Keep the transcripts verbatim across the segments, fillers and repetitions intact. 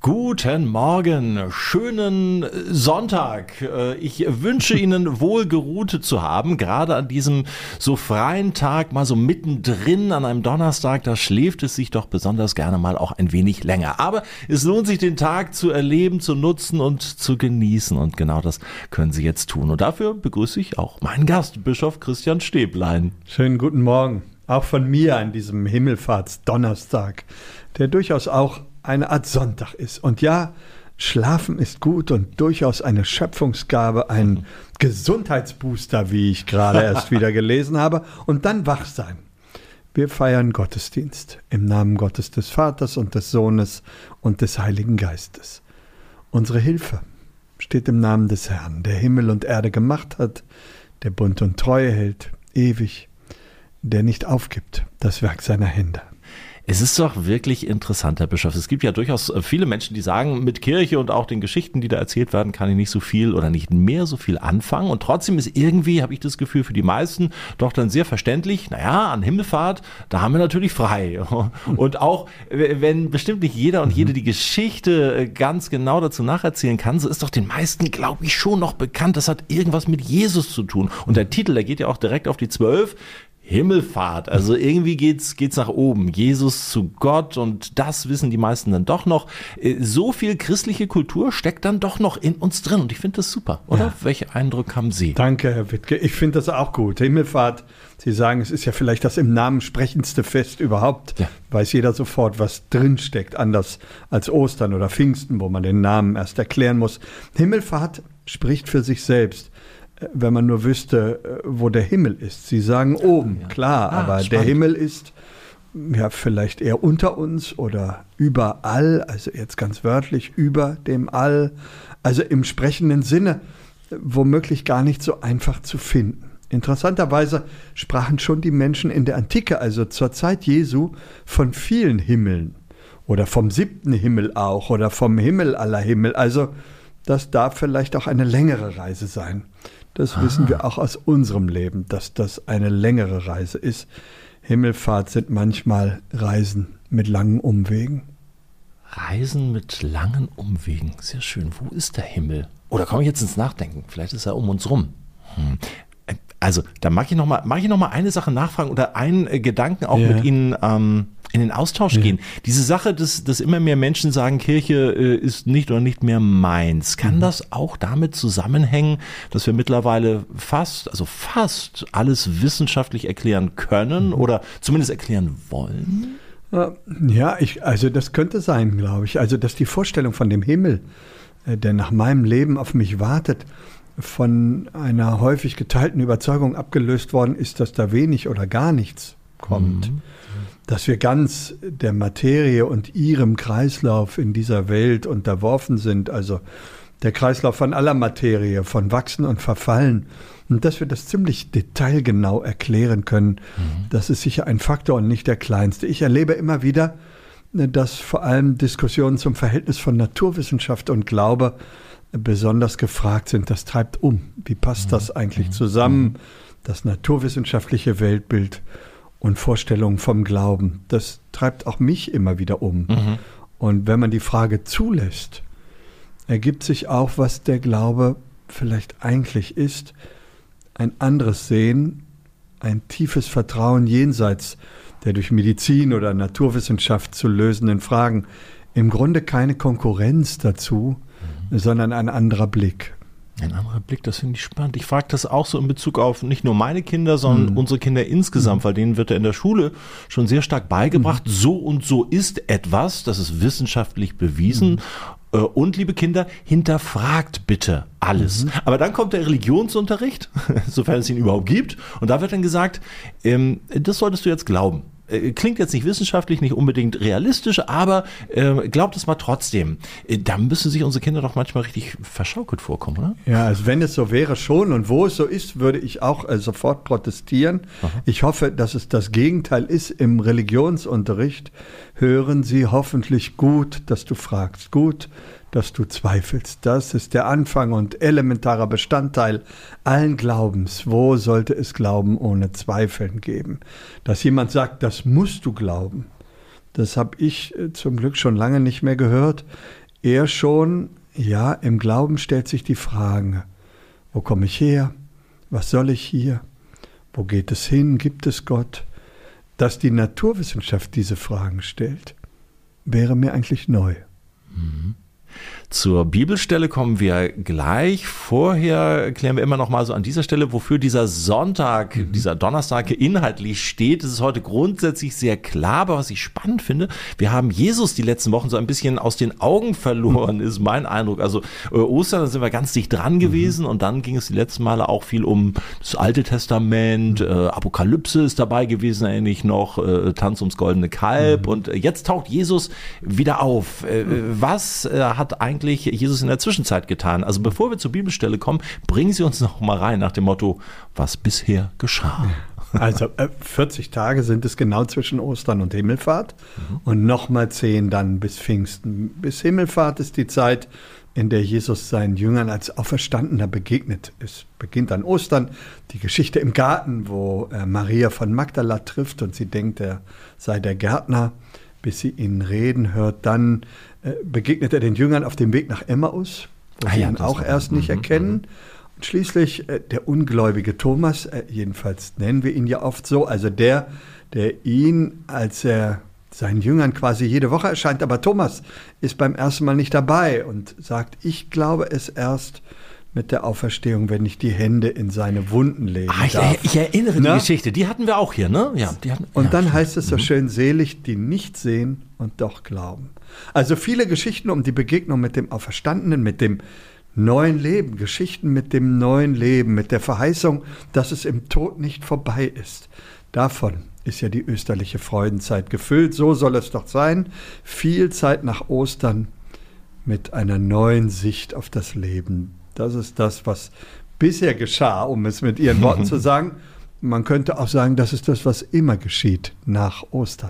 Guten Morgen, schönen Sonntag. Ich wünsche Ihnen wohlgeruhte zu haben, gerade an diesem so freien Tag, mal so mittendrin an einem Donnerstag, da schläft es sich doch besonders gerne mal auch ein wenig länger. Aber es lohnt sich, den Tag zu erleben, zu nutzen und zu genießen, und genau das können Sie jetzt tun. Und dafür begrüße ich auch meinen Gast, Bischof Christian Stäblein. Schönen guten Morgen, auch von mir an diesem Himmelfahrtsdonnerstag, der durchaus auch eine Art Sonntag ist. Und ja, Schlafen ist gut und durchaus eine Schöpfungsgabe, ein Gesundheitsbooster, wie ich gerade erst wieder gelesen habe. Und dann wach sein. Wir feiern Gottesdienst im Namen Gottes des Vaters und des Sohnes und des Heiligen Geistes. Unsere Hilfe steht im Namen des Herrn, der Himmel und Erde gemacht hat, der Bund und Treue hält, ewig, der nicht aufgibt, das Werk seiner Hände. Es ist doch wirklich interessant, Herr Bischof. Es gibt ja durchaus viele Menschen, die sagen, mit Kirche und auch den Geschichten, die da erzählt werden, kann ich nicht so viel oder nicht mehr so viel anfangen. Und trotzdem ist irgendwie, habe ich das Gefühl, für die meisten doch dann sehr verständlich, naja, an Himmelfahrt, da haben wir natürlich frei. Und auch, wenn bestimmt nicht jeder und jede die Geschichte ganz genau dazu nacherzählen kann, so ist doch den meisten, glaube ich, schon noch bekannt, das hat irgendwas mit Jesus zu tun. Und der Titel, der geht ja auch direkt auf die Zwölf. Himmelfahrt, also irgendwie geht's geht's nach oben, Jesus zu Gott, und das wissen die meisten dann doch noch. So viel christliche Kultur steckt dann doch noch in uns drin, und ich finde das super, oder? Ja. Welche Eindruck haben Sie? Danke, Herr Wittke, ich finde das auch gut. Himmelfahrt, Sie sagen, es ist ja vielleicht das im Namen sprechendste Fest überhaupt, ja. Weiß jeder sofort, was drinsteckt, anders als Ostern oder Pfingsten, wo man den Namen erst erklären muss. Himmelfahrt spricht für sich selbst. Wenn man nur wüsste, wo der Himmel ist. Sie sagen oben, ja. Klar, ah, aber spannend. Der Himmel ist ja vielleicht eher unter uns oder überall, also jetzt ganz wörtlich, über dem All, also im sprechenden Sinne, womöglich gar nicht so einfach zu finden. Interessanterweise sprachen schon die Menschen in der Antike, also zur Zeit Jesu, von vielen Himmeln oder vom siebten Himmel auch oder vom Himmel aller Himmel. Also das darf vielleicht auch eine längere Reise sein. Das ah. wissen wir auch aus unserem Leben, dass das eine längere Reise ist. Himmelfahrt sind manchmal Reisen mit langen Umwegen. Reisen mit langen Umwegen, sehr schön. Wo ist der Himmel? Oder komme ich jetzt ins Nachdenken? Vielleicht ist er um uns rum. Hm. Also, da mag ich noch mal, mag ich noch mal eine Sache nachfragen oder einen äh, Gedanken auch ja. mit Ihnen ähm, in den Austausch ja. gehen. Diese Sache, dass, dass immer mehr Menschen sagen, Kirche äh, ist nicht oder nicht mehr meins. Kann mhm. das auch damit zusammenhängen, dass wir mittlerweile fast, also fast alles wissenschaftlich erklären können mhm. oder zumindest erklären wollen? Ja, ich, also das könnte sein, glaube ich. Also, dass die Vorstellung von dem Himmel, äh, der nach meinem Leben auf mich wartet, von einer häufig geteilten Überzeugung abgelöst worden ist, dass da wenig oder gar nichts kommt. Mhm. Dass wir ganz der Materie und ihrem Kreislauf in dieser Welt unterworfen sind, also der Kreislauf von aller Materie, von Wachsen und Verfallen. Und dass wir das ziemlich detailgenau erklären können, mhm. das ist sicher ein Faktor und nicht der kleinste. Ich erlebe immer wieder, dass vor allem Diskussionen zum Verhältnis von Naturwissenschaft und Glaube besonders gefragt sind. Das treibt um. Wie passt das eigentlich zusammen? Das naturwissenschaftliche Weltbild und Vorstellungen vom Glauben. Das treibt auch mich immer wieder um. Mhm. Und wenn man die Frage zulässt, ergibt sich auch, was der Glaube vielleicht eigentlich ist. Ein anderes Sehen, ein tiefes Vertrauen jenseits der durch Medizin oder Naturwissenschaft zu lösenden Fragen. Im Grunde keine Konkurrenz dazu, sondern ein anderer Blick. Ein anderer Blick, das finde ich spannend. Ich frage das auch so in Bezug auf nicht nur meine Kinder, sondern mhm. unsere Kinder insgesamt, mhm. weil denen wird ja in der Schule schon sehr stark beigebracht, mhm. so und so ist etwas, das ist wissenschaftlich bewiesen. Mhm. Und, liebe Kinder, hinterfragt bitte alles. Mhm. Aber dann kommt der Religionsunterricht, sofern es ihn überhaupt gibt, und da wird dann gesagt, ähm, das solltest du jetzt glauben. Klingt jetzt nicht wissenschaftlich, nicht unbedingt realistisch, aber äh, glaubt es mal trotzdem. Da müssen sich unsere Kinder doch manchmal richtig verschaukelt vorkommen, oder? Ja, also wenn es so wäre schon und wo es so ist, würde ich auch äh, sofort protestieren. Aha. Ich hoffe, dass es das Gegenteil ist. Im Religionsunterricht hören Sie hoffentlich gut, dass du fragst, gut, dass du zweifelst. Das ist der Anfang und elementarer Bestandteil allen Glaubens. Wo sollte es Glauben ohne Zweifeln geben? Dass jemand sagt, das musst du glauben, das habe ich zum Glück schon lange nicht mehr gehört. eher schon, ja, im Glauben stellt sich die Frage, wo komme ich her? Was soll ich hier? Wo geht es hin? Gibt es Gott? Dass die Naturwissenschaft diese Fragen stellt, wäre mir eigentlich neu. Mhm. Zur Bibelstelle kommen wir gleich. Vorher klären wir immer noch mal so an dieser Stelle, wofür dieser Sonntag, mhm. dieser Donnerstag inhaltlich steht. Es ist heute grundsätzlich sehr klar, aber was ich spannend finde, wir haben Jesus die letzten Wochen so ein bisschen aus den Augen verloren, ist mein Eindruck. Also äh, Ostern, da sind wir ganz dicht dran gewesen mhm. und dann ging es die letzten Male auch viel um das Alte Testament, äh, Apokalypse ist dabei gewesen, erinnere ich noch, äh, Tanz ums goldene Kalb mhm. und jetzt taucht Jesus wieder auf. Äh, was äh, hat eigentlich Jesus in der Zwischenzeit getan? Also bevor wir zur Bibelstelle kommen, bringen Sie uns noch mal rein nach dem Motto, was bisher geschah. Also äh, vierzig Tage sind es genau zwischen Ostern und Himmelfahrt mhm. und nochmal zehn dann bis Pfingsten. Bis Himmelfahrt ist die Zeit, in der Jesus seinen Jüngern als Auferstandener begegnet. Es beginnt an Ostern, die Geschichte im Garten, wo äh, Maria von Magdala trifft und sie denkt, er sei der Gärtner, bis sie ihn reden hört. Dann äh, begegnet er den Jüngern auf dem Weg nach Emmaus, wo ah, sie ja, ihn auch erst nicht mhm, erkennen. Mhm. Und schließlich äh, der ungläubige Thomas, äh, jedenfalls nennen wir ihn ja oft so, also der, der ihn, als er seinen Jüngern quasi jede Woche erscheint, aber Thomas ist beim ersten Mal nicht dabei und sagt, ich glaube es erst mit der Auferstehung, wenn ich die Hände in seine Wunden legen ah, ich, darf. Ich erinnere Na? die Geschichte, die hatten wir auch hier, ne? Ja, die hatten, und ja, dann stimmt. heißt es so schön, selig, die nicht sehen und doch glauben. Also viele Geschichten um die Begegnung mit dem Auferstandenen, mit dem neuen Leben, Geschichten mit dem neuen Leben, mit der Verheißung, dass es im Tod nicht vorbei ist. Davon ist ja die österliche Freudenzeit gefüllt. So soll es doch sein. Viel Zeit nach Ostern mit einer neuen Sicht auf das Leben. Das ist das, was bisher geschah, um es mit Ihren Worten zu sagen. Man könnte auch sagen, das ist das, was immer geschieht nach Ostern.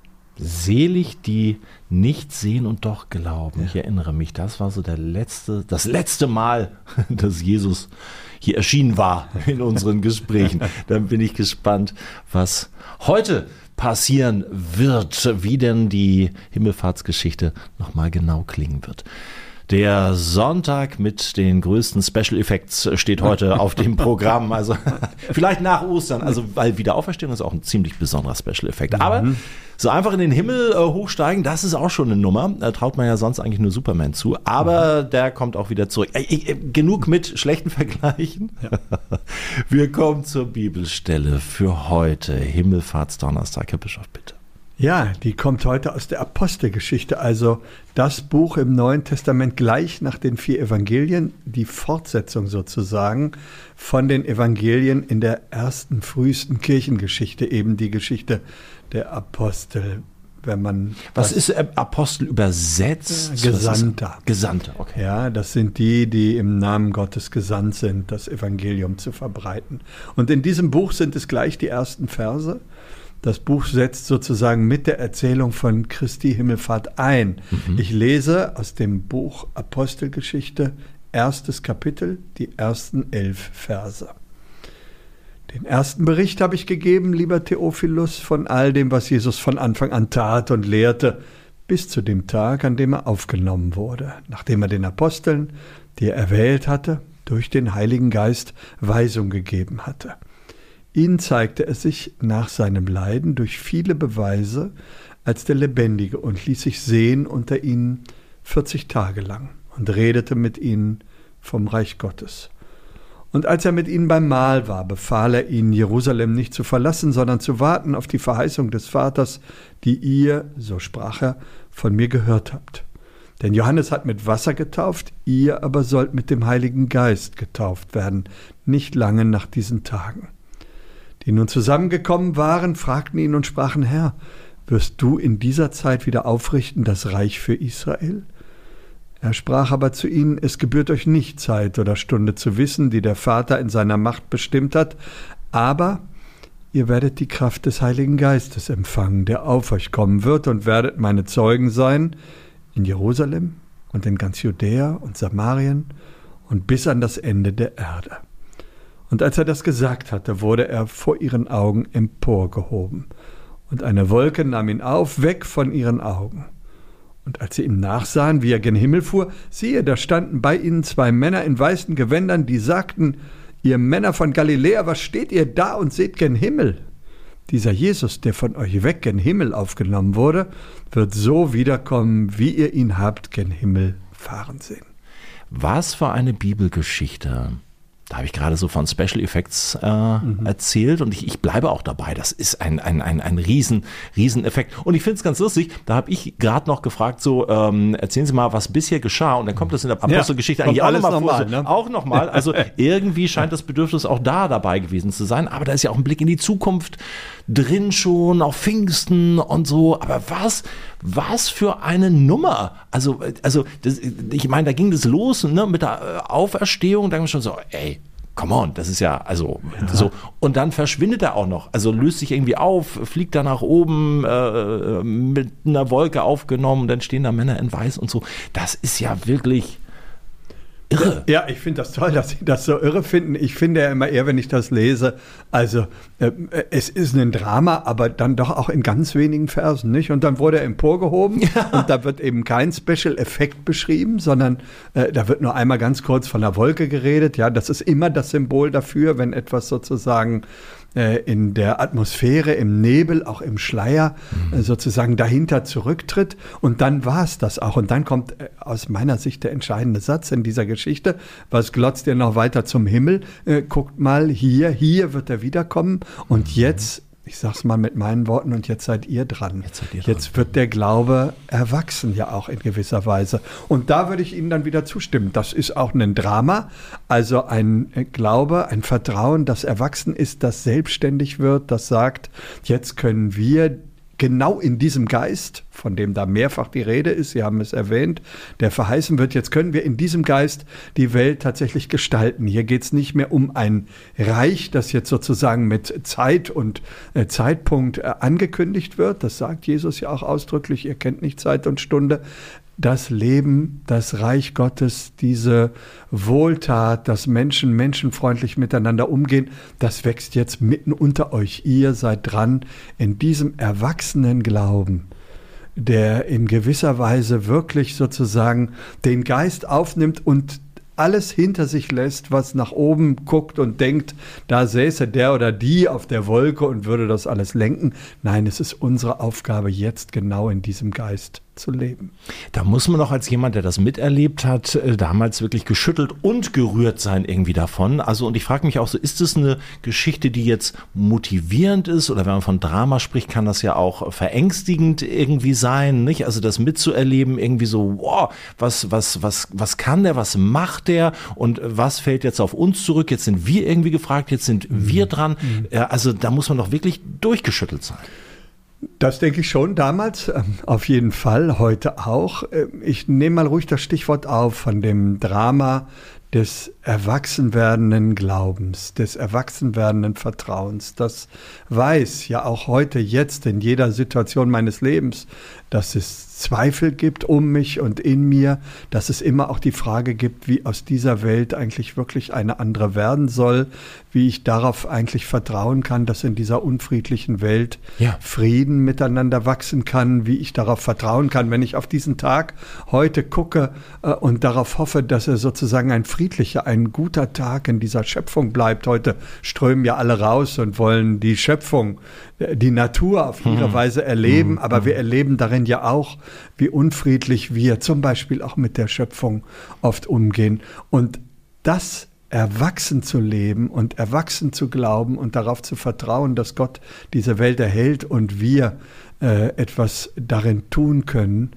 Selig, die nicht sehen und doch glauben. Ja. Ich erinnere mich, das war so der letzte, das letzte Mal, dass Jesus hier erschienen war in unseren Gesprächen. Dann bin ich gespannt, was heute passieren wird, wie denn die Himmelfahrtsgeschichte nochmal genau klingen wird. Der Sonntag mit den größten Special Effects steht heute auf dem Programm. Also vielleicht nach Ostern, also weil Wiederauferstehung ist auch ein ziemlich besonderer Special Effekt. Aber mhm. so einfach in den Himmel äh, hochsteigen, das ist auch schon eine Nummer. Da traut man ja sonst eigentlich nur Superman zu. Aber mhm. der kommt auch wieder zurück. Äh, äh, genug mit schlechten Vergleichen. Ja. Wir kommen zur Bibelstelle für heute. Himmelfahrtsdonnerstag. Herr Bischof, bitte. Ja, die kommt heute aus der Apostelgeschichte, also das Buch im Neuen Testament gleich nach den vier Evangelien, die Fortsetzung sozusagen von den Evangelien in der ersten, frühesten Kirchengeschichte, eben die Geschichte der Apostel. Wenn man Was ist äh, Apostel übersetzt? Gesandter. Gesandter, okay. Ja, das sind die, die im Namen Gottes gesandt sind, das Evangelium zu verbreiten. Und in diesem Buch sind es gleich die ersten Verse. Das Buch setzt sozusagen mit der Erzählung von Christi Himmelfahrt ein. Mhm. Ich lese aus dem Buch Apostelgeschichte, erstes Kapitel, die ersten elf Verse. Den ersten Bericht habe ich gegeben, lieber Theophilus, von all dem, was Jesus von Anfang an tat und lehrte, bis zu dem Tag, an dem er aufgenommen wurde, nachdem er den Aposteln, die er erwählt hatte, durch den Heiligen Geist Weisung gegeben hatte. Ihnen zeigte er sich nach seinem Leiden durch viele Beweise als der Lebendige und ließ sich sehen unter ihnen vierzig Tage lang und redete mit ihnen vom Reich Gottes. Und als er mit ihnen beim Mahl war, befahl er ihnen, Jerusalem nicht zu verlassen, sondern zu warten auf die Verheißung des Vaters, die ihr, so sprach er, von mir gehört habt. Denn Johannes hat mit Wasser getauft, ihr aber sollt mit dem Heiligen Geist getauft werden, nicht lange nach diesen Tagen. Die nun zusammengekommen waren, fragten ihn und sprachen, Herr, wirst du in dieser Zeit wieder aufrichten das Reich für Israel? Er sprach aber zu ihnen, es gebührt euch nicht Zeit oder Stunde zu wissen, die der Vater in seiner Macht bestimmt hat, aber ihr werdet die Kraft des Heiligen Geistes empfangen, der auf euch kommen wird, und werdet meine Zeugen sein in Jerusalem und in ganz Judäa und Samarien und bis an das Ende der Erde. Und als er das gesagt hatte, wurde er vor ihren Augen emporgehoben. Und eine Wolke nahm ihn auf, weg von ihren Augen. Und als sie ihm nachsahen, wie er gen Himmel fuhr, siehe, da standen bei ihnen zwei Männer in weißen Gewändern, die sagten, ihr Männer von Galiläa, was steht ihr da und seht gen Himmel? Dieser Jesus, der von euch weg gen Himmel aufgenommen wurde, wird so wiederkommen, wie ihr ihn habt gen Himmel fahren sehen. Was für eine Bibelgeschichte. Da habe ich gerade so von Special Effects äh, mhm. erzählt und ich, ich bleibe auch dabei. Das ist ein, ein, ein, ein riesen, riesen Effekt. Und ich finde es ganz lustig, da habe ich gerade noch gefragt, so ähm, erzählen Sie mal, was bisher geschah. Und dann kommt das in der Apostelgeschichte ja, eigentlich auch nochmal vor. So, ne? Auch nochmal. Also irgendwie scheint das Bedürfnis auch da dabei gewesen zu sein. Aber da ist ja auch ein Blick in die Zukunft drin schon, auf Pfingsten und so. Aber was, was für eine Nummer. Also, also das, ich meine, da ging das los, ne, mit der Auferstehung. Da haben wir schon so, ey, come on, das ist ja, also ja. so. Und dann verschwindet er auch noch. Also löst sich irgendwie auf, fliegt da nach oben, äh, mit einer Wolke aufgenommen, dann stehen da Männer in Weiß und so. Das ist ja wirklich irre. Ja, ich finde das toll, dass Sie das so irre finden. Ich finde ja immer eher, wenn ich das lese, also äh, es ist ein Drama, aber dann doch auch in ganz wenigen Versen, nicht? Und dann wurde er emporgehoben ja. und da wird eben kein Special-Effekt beschrieben, sondern äh, da wird nur einmal ganz kurz von der Wolke geredet. Ja, das ist immer das Symbol dafür, wenn etwas sozusagen in der Atmosphäre, im Nebel, auch im Schleier mhm. sozusagen dahinter zurücktritt. Und dann war es das auch. Und dann kommt aus meiner Sicht der entscheidende Satz in dieser Geschichte. Was glotzt ihr noch weiter zum Himmel? Äh, guckt mal hier, hier wird er wiederkommen. Und mhm. jetzt, ich sag's mal mit meinen Worten, und jetzt seid ihr dran. Jetzt, seid ihr dran. Jetzt wird der Glaube erwachsen, ja auch in gewisser Weise. Und da würde ich Ihnen dann wieder zustimmen. Das ist auch ein Drama, also ein Glaube, ein Vertrauen, das erwachsen ist, das selbstständig wird, das sagt, jetzt können wir genau in diesem Geist, von dem da mehrfach die Rede ist, Sie haben es erwähnt, der verheißen wird, jetzt können wir in diesem Geist die Welt tatsächlich gestalten. Hier geht es nicht mehr um ein Reich, das jetzt sozusagen mit Zeit und äh, Zeitpunkt äh, angekündigt wird. Das sagt Jesus ja auch ausdrücklich, ihr kennt nicht Zeit und Stunde. Das Leben, das Reich Gottes, diese Wohltat, dass Menschen menschenfreundlich miteinander umgehen, das wächst jetzt mitten unter euch. Ihr seid dran in diesem erwachsenen Glauben, der in gewisser Weise wirklich sozusagen den Geist aufnimmt und alles hinter sich lässt, was nach oben guckt und denkt, da säße der oder die auf der Wolke und würde das alles lenken. Nein, es ist unsere Aufgabe, jetzt genau in diesem Geist zu leben. Da muss man auch als jemand, der das miterlebt hat, damals wirklich geschüttelt und gerührt sein irgendwie davon. Also und ich frage mich auch so, ist es eine Geschichte, die jetzt motivierend ist oder wenn man von Drama spricht, kann das ja auch verängstigend irgendwie sein, nicht? Also das mitzuerleben irgendwie so, wow, was, was, was, was kann der, was macht der und was fällt jetzt auf uns zurück? Jetzt sind wir irgendwie gefragt, jetzt sind mhm. wir dran. Mhm. Also da muss man doch wirklich durchgeschüttelt sein. Das denke ich schon damals, auf jeden Fall, heute auch. Ich nehme mal ruhig das Stichwort auf von dem Drama des erwachsenwerdenden Glaubens, des erwachsenwerdenden Vertrauens. Das weiß ja auch heute, jetzt, in jeder Situation meines Lebens, dass es Zweifel gibt um mich und in mir, dass es immer auch die Frage gibt, wie aus dieser Welt eigentlich wirklich eine andere werden soll, wie ich darauf eigentlich vertrauen kann, dass in dieser unfriedlichen Welt ja. Frieden miteinander wachsen kann, wie ich darauf vertrauen kann, wenn ich auf diesen Tag heute gucke äh, und darauf hoffe, dass er sozusagen ein friedlicher, ein guter Tag in dieser Schöpfung bleibt. Heute strömen ja alle raus und wollen die Schöpfung, die Natur auf ihre hm. Weise erleben, hm. aber wir erleben darin ja auch, wie unfriedlich wir zum Beispiel auch mit der Schöpfung oft umgehen. Und das erwachsen zu leben und erwachsen zu glauben und darauf zu vertrauen, dass Gott diese Welt erhält und wir äh, etwas darin tun können,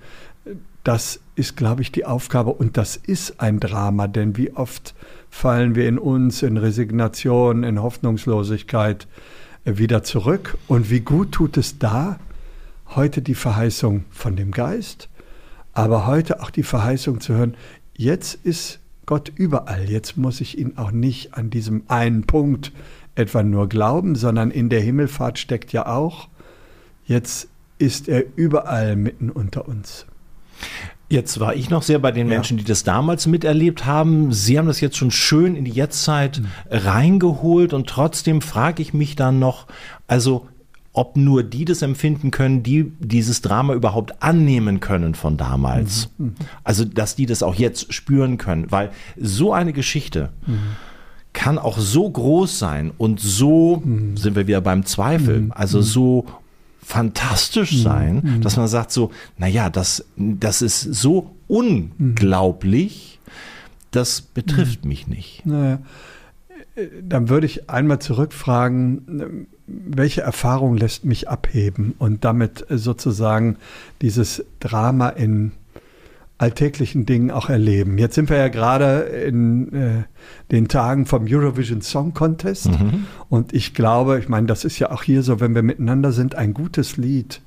das ist, glaube ich, die Aufgabe. Und das ist ein Drama, denn wie oft fallen wir in uns, in Resignation, in Hoffnungslosigkeit äh, wieder zurück. Und wie gut tut es da, heute die Verheißung von dem Geist, aber heute auch die Verheißung zu hören, jetzt ist Gott überall, jetzt muss ich ihn auch nicht an diesem einen Punkt etwa nur glauben, sondern in der Himmelfahrt steckt ja auch, jetzt ist er überall mitten unter uns. Jetzt war ich noch sehr bei den Menschen, ja. die das damals miterlebt haben. Sie haben das jetzt schon schön in die Jetztzeit mhm. reingeholt und trotzdem frage ich mich dann noch, also ob nur die das empfinden können, die dieses Drama überhaupt annehmen können von damals. Mhm. Also, dass die das auch jetzt spüren können, weil so eine Geschichte mhm. kann auch so groß sein und so, mhm. sind wir wieder beim Zweifel, mhm. also so fantastisch sein, mhm. dass man sagt so, naja, das, das ist so unglaublich, das betrifft mhm. mich nicht. Naja, dann würde ich einmal zurückfragen, welche Erfahrung lässt mich abheben und damit sozusagen dieses Drama in alltäglichen Dingen auch erleben. Jetzt sind wir ja gerade in äh, den Tagen vom Eurovision Song Contest mhm. und ich glaube, ich meine, das ist ja auch hier so, wenn wir miteinander sind, ein gutes Lied,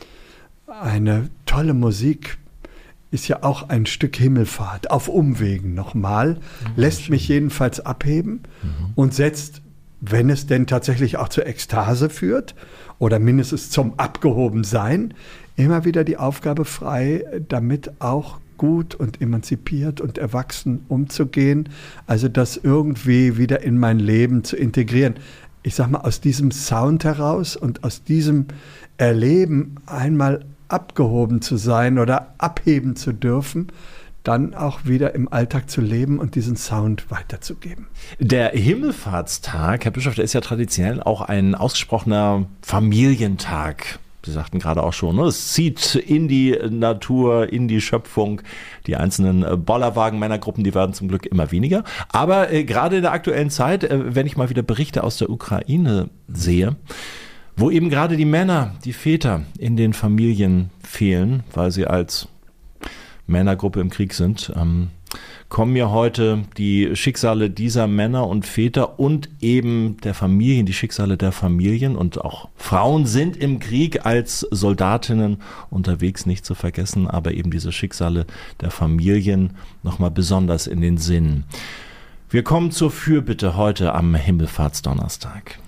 eine tolle Musik ist ja auch ein Stück Himmelfahrt, auf Umwegen nochmal, mhm, lässt schön. mich jedenfalls abheben mhm. und setzt, wenn es denn tatsächlich auch zur Ekstase führt oder mindestens zum Abgehobensein, immer wieder die Aufgabe frei, damit auch gut und emanzipiert und erwachsen umzugehen, also das irgendwie wieder in mein Leben zu integrieren. Ich sag mal, aus diesem Sound heraus und aus diesem Erleben einmal abgehoben zu sein oder abheben zu dürfen, dann auch wieder im Alltag zu leben und diesen Sound weiterzugeben. Der Himmelfahrtstag, Herr Bischof, der ist ja traditionell auch ein ausgesprochener Familientag. Sie sagten gerade auch schon, ne? Es zieht in die Natur, in die Schöpfung. Die einzelnen Bollerwagen, Männergruppen, die werden zum Glück immer weniger. Aber äh, gerade in der aktuellen Zeit, äh, wenn ich mal wieder Berichte aus der Ukraine sehe, wo eben gerade die Männer, die Väter in den Familien fehlen, weil sie als Männergruppe im Krieg sind, ähm, kommen mir heute die Schicksale dieser Männer und Väter und eben der Familien, die Schicksale der Familien, und auch Frauen sind im Krieg als Soldatinnen unterwegs, nicht zu vergessen, aber eben diese Schicksale der Familien nochmal besonders in den Sinn. Wir kommen zur Fürbitte heute am Himmelfahrtsdonnerstag.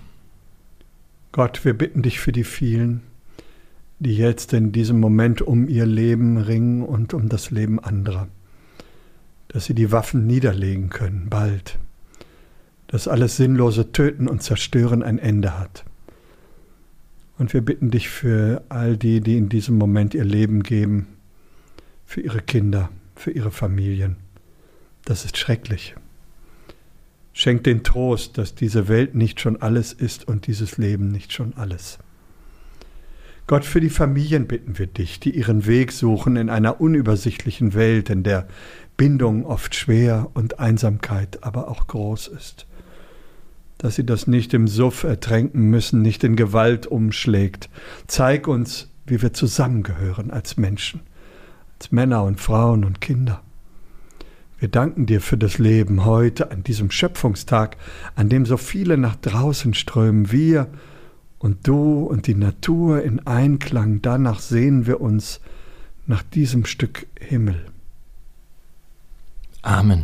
Gott, wir bitten dich für die vielen, die jetzt in diesem Moment um ihr Leben ringen und um das Leben anderer. Dass sie die Waffen niederlegen können, bald. Dass alles sinnlose Töten und Zerstören ein Ende hat. Und wir bitten dich für all die, die in diesem Moment ihr Leben geben, für ihre Kinder, für ihre Familien. Das ist schrecklich. Schenk den Trost, dass diese Welt nicht schon alles ist und dieses Leben nicht schon alles. Gott, für die Familien bitten wir dich, die ihren Weg suchen in einer unübersichtlichen Welt, in der Bindung oft schwer und Einsamkeit aber auch groß ist. Dass sie das nicht im Suff ertränken müssen, nicht in Gewalt umschlägt. Zeig uns, wie wir zusammengehören als Menschen, als Männer und Frauen und Kinder. Wir danken dir für das Leben heute, an diesem Schöpfungstag, an dem so viele nach draußen strömen. Wir und du und die Natur in Einklang, danach sehen wir uns, nach diesem Stück Himmel. Amen.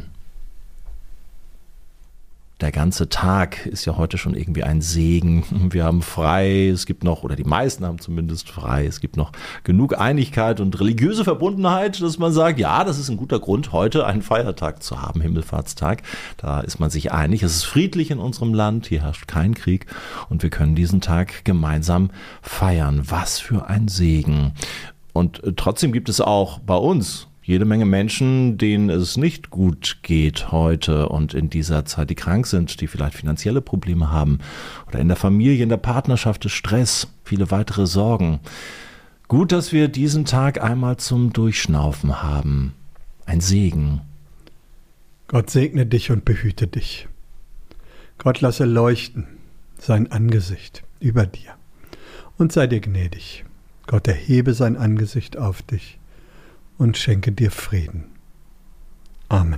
Der ganze Tag ist ja heute schon irgendwie ein Segen. Wir haben frei, es gibt noch, oder die meisten haben zumindest frei, es gibt noch genug Einigkeit und religiöse Verbundenheit, dass man sagt, ja, das ist ein guter Grund, heute einen Feiertag zu haben, Himmelfahrtstag. Da ist man sich einig, es ist friedlich in unserem Land, hier herrscht kein Krieg und wir können diesen Tag gemeinsam feiern. Was für ein Segen. Und trotzdem gibt es auch bei uns jede Menge Menschen, denen es nicht gut geht heute und in dieser Zeit, die krank sind, die vielleicht finanzielle Probleme haben oder in der Familie, in der Partnerschaft ist Stress, viele weitere Sorgen. Gut, dass wir diesen Tag einmal zum Durchschnaufen haben. Ein Segen. Gott segne dich und behüte dich. Gott lasse leuchten sein Angesicht über dir und sei dir gnädig. Gott erhebe sein Angesicht auf dich und schenke dir Frieden. Amen.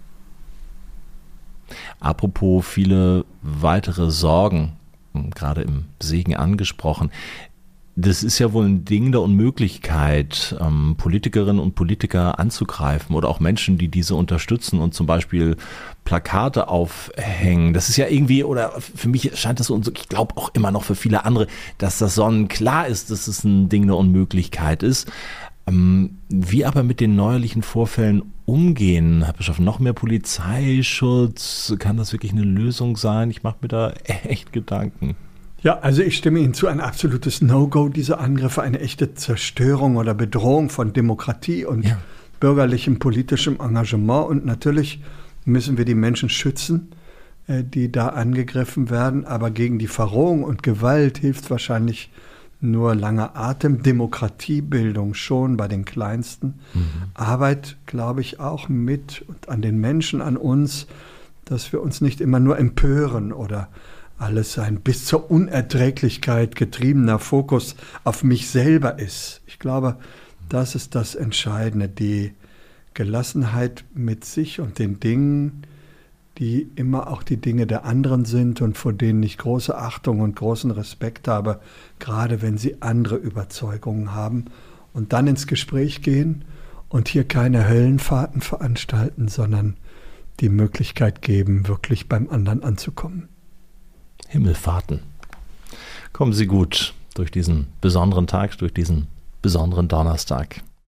Apropos viele weitere Sorgen, gerade im Segen angesprochen. Das ist ja wohl ein Ding der Unmöglichkeit, ähm, Politikerinnen und Politiker anzugreifen oder auch Menschen, die diese unterstützen und zum Beispiel Plakate aufhängen. Das ist ja irgendwie, oder für mich scheint das so, und ich glaube auch immer noch für viele andere, dass das sonnenklar ist, dass es ein Ding der Unmöglichkeit ist. Wie aber mit den neuerlichen Vorfällen umgehen, Herr Bischof? Noch mehr Polizeischutz? Kann das wirklich eine Lösung sein? Ich mache mir da echt Gedanken. Ja, also ich stimme Ihnen zu, ein absolutes No-Go, diese Angriffe, eine echte Zerstörung oder Bedrohung von Demokratie und ja. bürgerlichem politischem Engagement. Und natürlich müssen wir die Menschen schützen, die da angegriffen werden. Aber gegen die Verrohung und Gewalt hilft wahrscheinlich nur langer Atem. Demokratiebildung schon bei den Kleinsten. Mhm. Arbeit, glaube ich, auch mit und an den Menschen, an uns, dass wir uns nicht immer nur empören oder alles ein bis zur Unerträglichkeit getriebener Fokus auf mich selber ist. Ich glaube, das ist das Entscheidende, die Gelassenheit mit sich und den Dingen, die immer auch die Dinge der anderen sind und vor denen ich große Achtung und großen Respekt habe, gerade wenn sie andere Überzeugungen haben, und dann ins Gespräch gehen und hier keine Höllenfahrten veranstalten, sondern die Möglichkeit geben, wirklich beim anderen anzukommen. Himmelfahrten. Kommen Sie gut durch diesen besonderen Tag, durch diesen besonderen Donnerstag.